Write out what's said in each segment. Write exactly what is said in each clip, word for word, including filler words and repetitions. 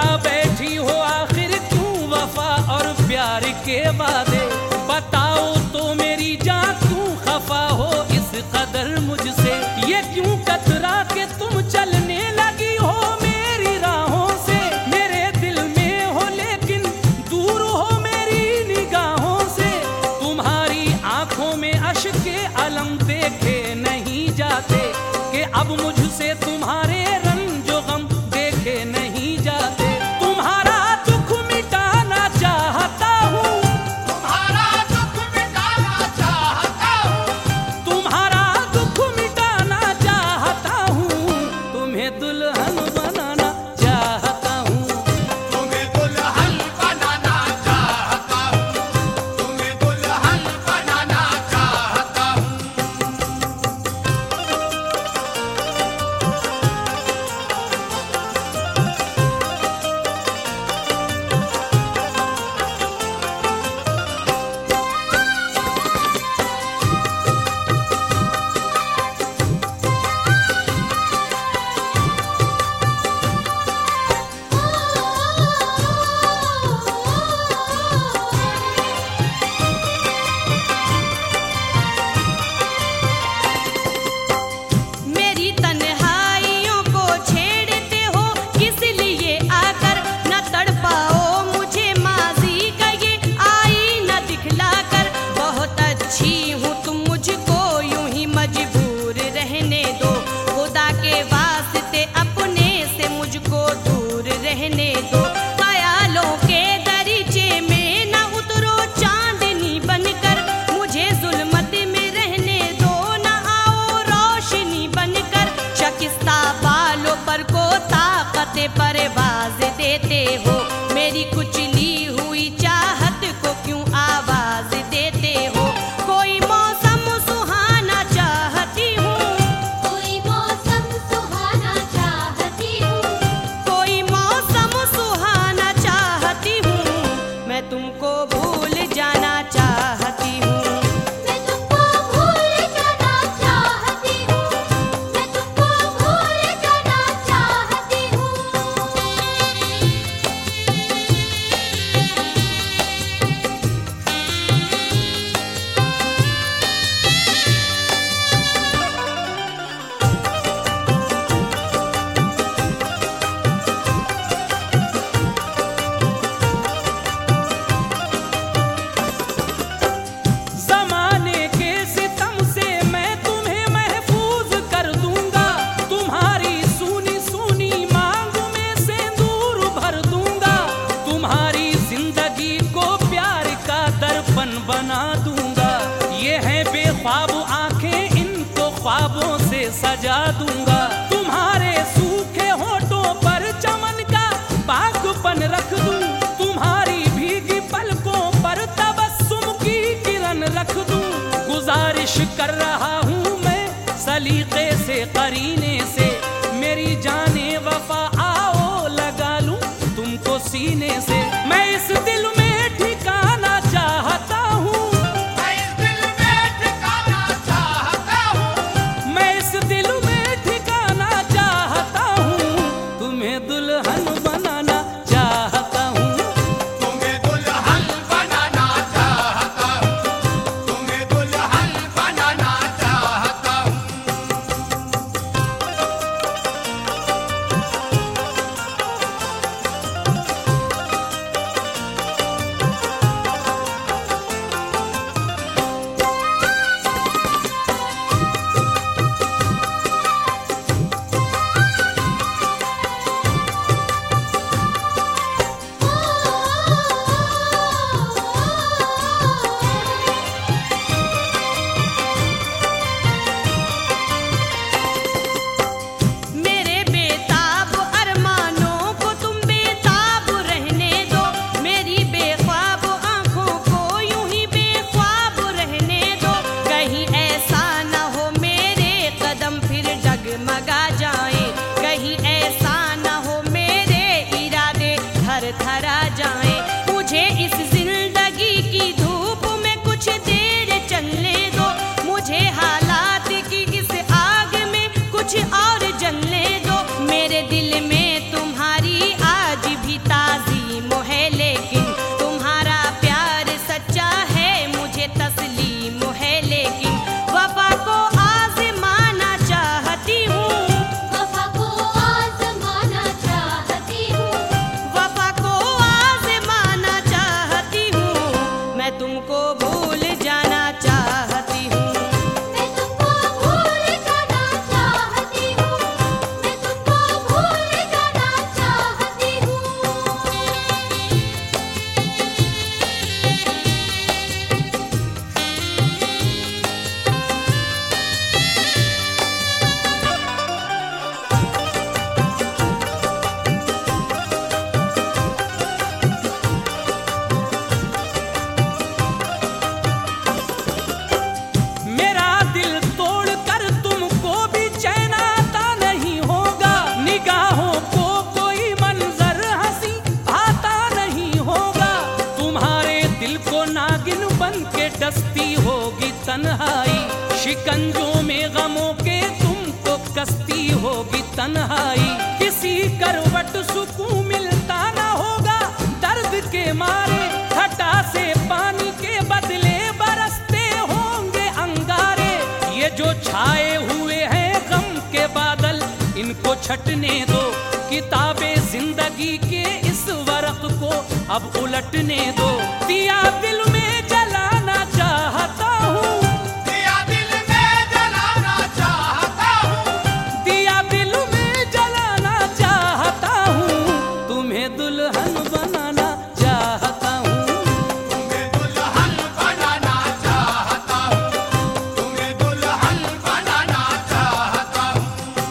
बैठी हो आखिर क्यों वफा और प्यार के वादे, बताओ तो मेरी जान क्यों खफा हो इस कदर मुझसे, ये क्यों कतरा के तुम चलने लगी हो मेरी राहों से, मेरे दिल में हो लेकिन दूर हो मेरी निगाहों से, तुम्हारी आंखों में अश्के अलम देखे नहीं जाते, कि अब मुझसे तुम्हारे रंजो गम देखे नहीं जाते, तुम्हारा दुख मिटाना चाहता हूँ, तुम्हारा दुख मिटाना चाहता हूँ, तुम्हारा दुख मिटाना चाहता हूँ, तुम्हें दुल्हन बनाना चाहता हूँ, तुम्हें दुल्हन बनाना चाहता हूँ, तुम्हें दुल्हन बनाना चाहता हूँ। मेरी तन्हाइयों को छेड़ते हो किस लिए आकर, न तड़पाओ मुझे माजी का ये आईना दिखलाकर, बहुत अच्छी हूँ तुम मुझको यूं ही मजबूर रहने दो, खुदा के वास्ते अपने से मुझको दूर रहने दो, ख्यालों के दरीचे में न उतरो चांदनी बनकर, मुझे जुल्मत में रहने दो न आओ रोशनी बनकर, शकिस्ता बालों पर को ताकत परवाज देते हो, मेरी कुचली हुई चाहत को क्यों आवाज देते हो, कोई मौसम सुहाना चाहती हूँ, कोई मौसम सुहाना चाहती हूँ, कोई मौसम सुहाना चाहती हूँ, मैं तुमको भूल जाना चाहती हूँ, मैं तुमको भूल जाना चाहती हूँ, मैं तुमको भूल जाना चाहती हूँ। जमाने के सितम से मैं तुम्हें महफूज कर दूंगा, तुम्हारी सुनी सुनी मांग में सिंदूर भर दूंगा, तुम्हारी जिंदगी को प्यार का दर्पण बना दूंगा, ये है बेख्वाब आंखें इनको ख्वाबों से सजा दूंगा, तुम्हारे सूखे होठों पर चमन का बागपन रख दूं, तुम्हारी भीगी पलकों पर तबस्सुम की किरण रख दूं, गुजारिश कर रहा हूँ मैं सलीके से करीने से, मेरी जाने वफा आओ लगा लूं तुमको सीने से, मैं इस दिल में ठिकाना चाहता हूँ, मैं इस दिल में ठिकाना चाहता हूँ, मैं इस दिल में ठिकाना चाहता हूँ, तुम्हें दुल्हन बनाना चाहता हूँ, तुम्हें दुल्हन बनाना चाहता हूँ, तुम्हें दुल्हन बनाना चाहता हूँ। मेरे बेताब अरमानों को तुम बेताब रहने दो, मेरी बेख्वाब आंखों को यूं ही बेख्वाब रहने दो, कहीं ऐसा न हो मेरे कदम फिर डगमगा जाएं, कहीं ऐसा न हो मेरे इरादे थर थरा जाएं, मुझे इस जिंदगी की धूप में कुछ देर चलने दो, मुझे हालात की इस आग में कुछ और जलने दो, मेरे दिल में तुम्हारी आज भी शिकंजों में गमों के तुमको कस्ती होगी तन्हाई, किसी करवट सुकून मिलता ना होगा दर्द के मारे, घटा से पानी के बदले बरसते होंगे अंगारे। ये जो छाए हुए हैं गम के बादल इनको छटने दो, किताबे जिंदगी के इस वरक को अब उलटने दो। दिया दिल में जलाना चाहता हूँ, दिया दिल में जलाना चाहता हूँ, दिया दिल में जलाना चाहता हूँ, तुम्हें दुल्हन बनाना चाहता हूँ। तुम्हें दुल्हन बनाना चाहता हूँ, तुम्हें दुल्हन बनाना चाहता हूँ।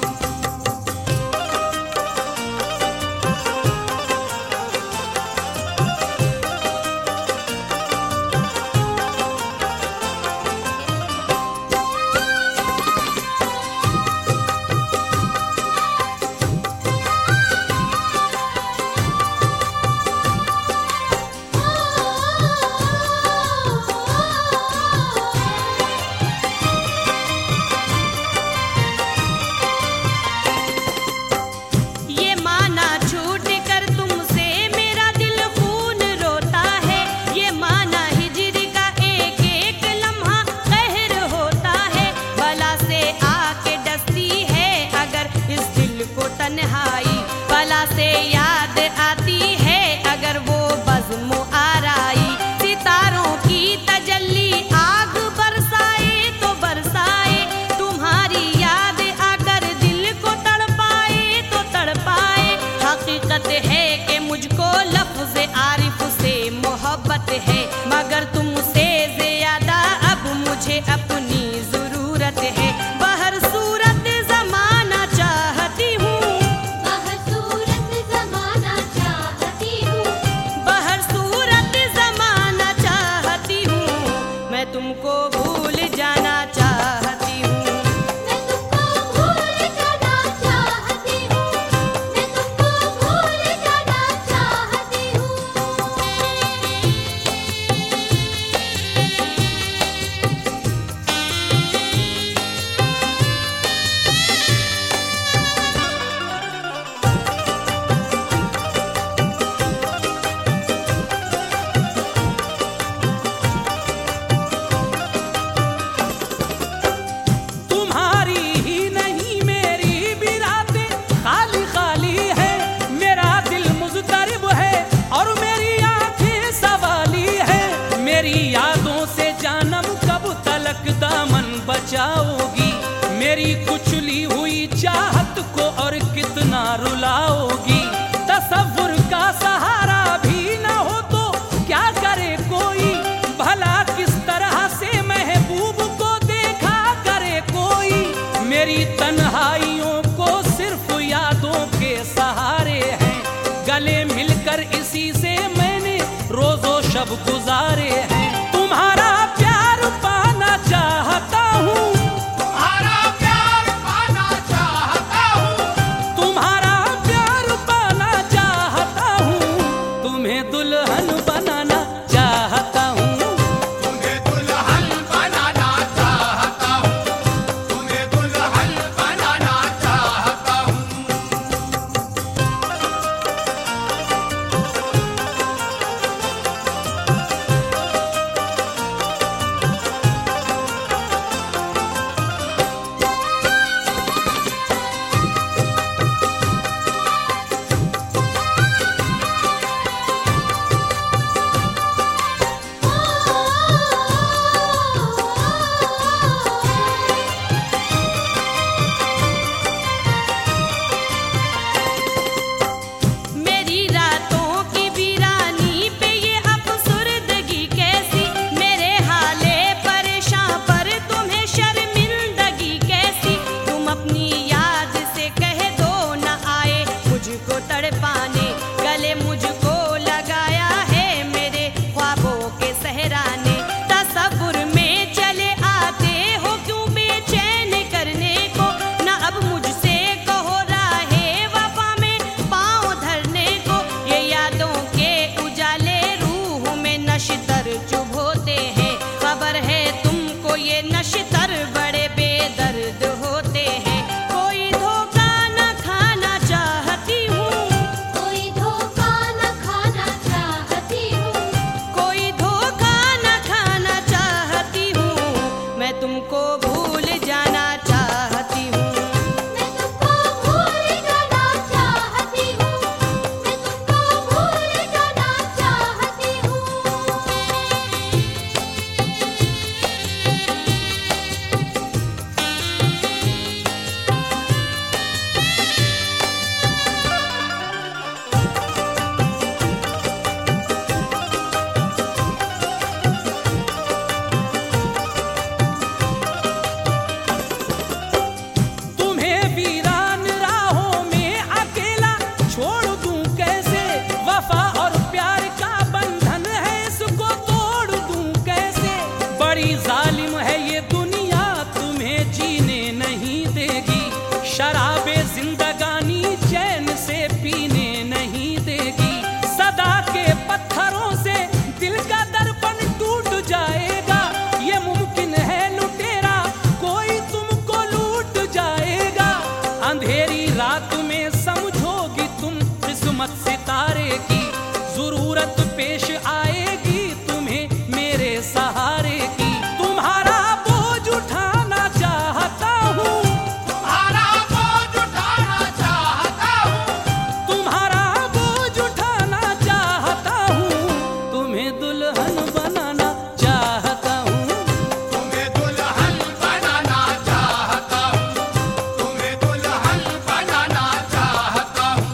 ये माना छूट कर तुमसे मेरा दिल खून रोता है, ये माना हिजर का एक एक लम्हा कहर होता है। भला से आके डसती है अगर इस दिल को तन्हाई, भला से याद आती है अगर वो बज़्म आराई। सितारों की तजल्ली आग बरसाए तो बरसाए, तुम्हारी याद अगर दिल को तड़पाए तो तड़पाए। हकीकत है कि मुझको लफ्ज़ आरिफ से मोहब्बत है, मगर तुमसे ज्यादा अब मुझे अपनी जरूरत है। बहर सूरत जमाना चाहती हूँ, बाहर सूरत जमाना चाहती हूँ, बहर सूरत जमाना चाहती हूँ, मैं तुमको भूल जाना चाहती हूँ। मैं तुमको भूल जाना चाहती हूँ, मैं तुमको भूल जाना चाहती हूँ। तुम्हारी ही नहीं मेरी भी रातें खाली खाली है, मेरा दिल मुज़तरिब है और मेरी आंखें सवाली है। मेरी यादों से जानम कब तलक दामन बचाओगी, मेरी कुचली हुई चाहत को और कितना रुलाओगी। तसव्वुर का सहारा भी न हो तो क्या करे कोई, भला किस तरह से महबूब को देखा करे कोई। मेरी तन्हाइयों को सिर्फ यादों के सहारे हैं, गले मिलकर इसी से मैंने रोजो शब गुजारे हैं। तुम्हारा प्यार पाना चाहता हूँ, तुम्हारा प्यार पाना चाहता हूँ, तुम्हारा प्यार पाना चाहता हूँ, तुम्हें दुल्हन बनाना चाहता हूँ। तुम्हें दुल्हन बनाना चाहता हूँ, तुम्हें दुल्हन बनाना चाहता हूँ। मैं सदा के पत्थरों से दिल का दर्पण टूट जाएगा। ये मुमकिन है लुटेरा कोई तुमको लूट जाएगा। अंधेरी रात में समझोगी तुम किस्मत सितारे की, जरूरत पेश आएगी तुम्हें मेरे सहारे की। तुम्हारा बोझ उठाना चाहता हूँ, तुम्हारा बोझ उठाना चाहता हूँ, तुम्हारा बोझ उठाना चाहता हूँ, तुम्हें दुल्हन बनाना चाहता हूँ। तुम्हें दुल्हन बनाना चाहता हूँ, तुम्हें दुल्हन बनाना चाहता हूँ।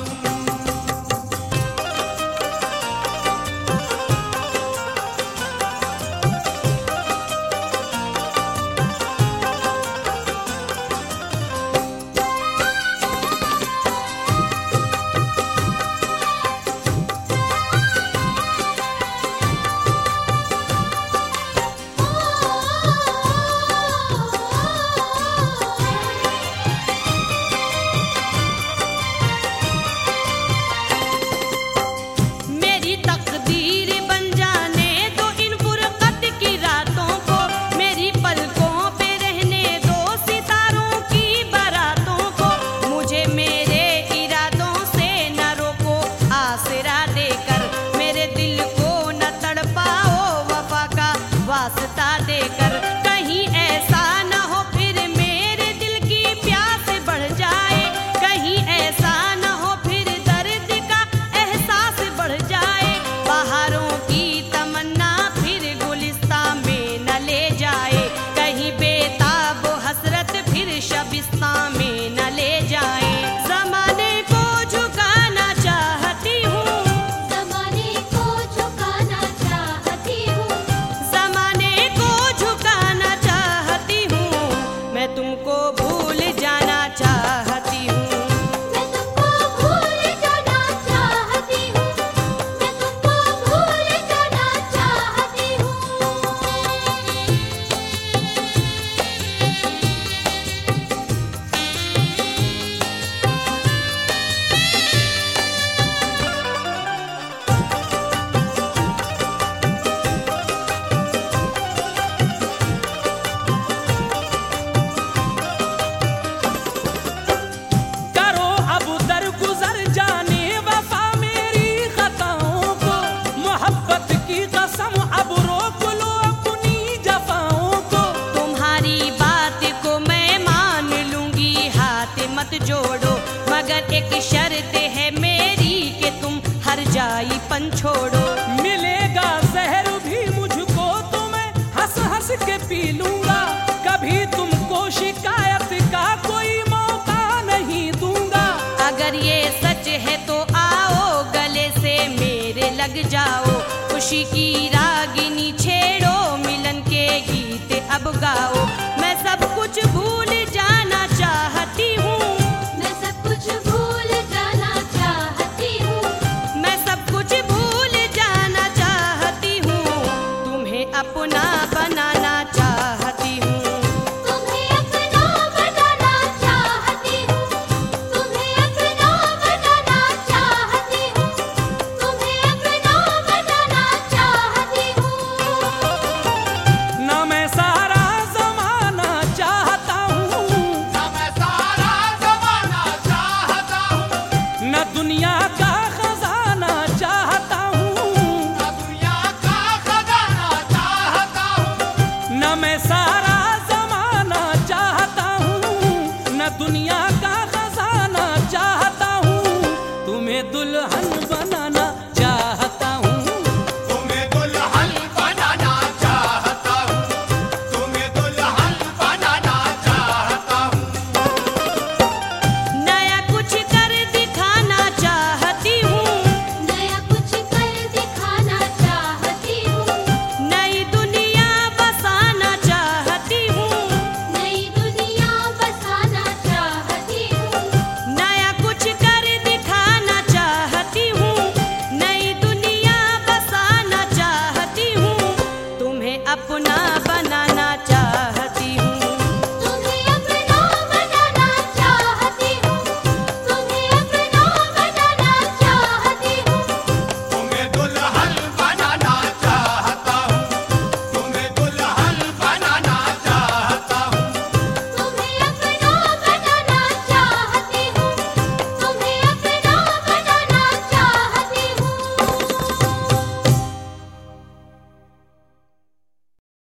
मेरी तकदीर बन जाने दो इन फुरकत की रातों को, मेरी पलकों पे रहने दो सितारों की बारातों को। मुझे मेरे इरादों से न रोको आसरा देकर, मेरे दिल को न तड़पाओ वफा का वास्ता देकर। कहीं ऐसा न हो फिर मेरे दिल की प्यास बढ़ जाए, कहीं ऐसा न हो फिर दर्द का एहसास बढ़ जाए। बहारों की तमन्ना फिर गुलिस्ता में न ले जाए, कहीं बेताब हसरत फिर शबिस्ता में न ले जाए। ज़माने को झुकाना चाहती हूँ, ज़माने को झुकाना चाहती हूँ, ज़माने को झुकाना चाहती हूँ। मैं तुमको भूल जाना चाहती हूँ। मैं तुमको भूल जाना चाहती हूँ, मैं तुमको भूल जाना चाहती हूँ। करो अब दरगुजर जाने वफा मेरी खताओं को, मोहब्बत की कसम अब रोक लो अपनी जफाओं को। तुम्हारी बात को मैं मान लूंगी, हाथ मत जोड़ो, मगर एक शर्त है मेरी कि तुम हर जाई पन छोड़ो। मिलेगा जहर भी मुझको तो मैं हंस हंस के पी लूंगा, कभी तुमको शिकायत का कोई मौका नहीं दूंगा। अगर ये सच है तो आओ गले से मेरे लग जाओ, खुशी की रागिनी छेड़ो, मिलन के गीत अब गाओ। मैं सब कुछ भूल